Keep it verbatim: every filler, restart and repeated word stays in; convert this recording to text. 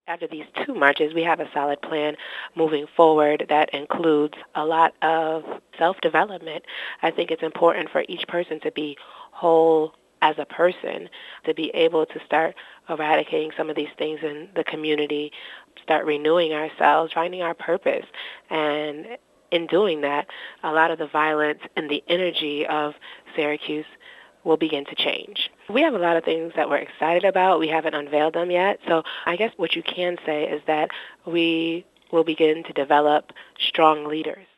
After these two marches, we have a solid plan moving forward that includes a lot of self-development. I think it's important for each person to be whole as a person, to be able to start eradicating some of these things in the community, start renewing ourselves, finding our purpose. And in doing that, a lot of the violence and the energy of Syracuse will begin to change. We have a lot of things that we're excited about. We haven't unveiled them yet. So I guess what you can say is that we will begin to develop strong leaders.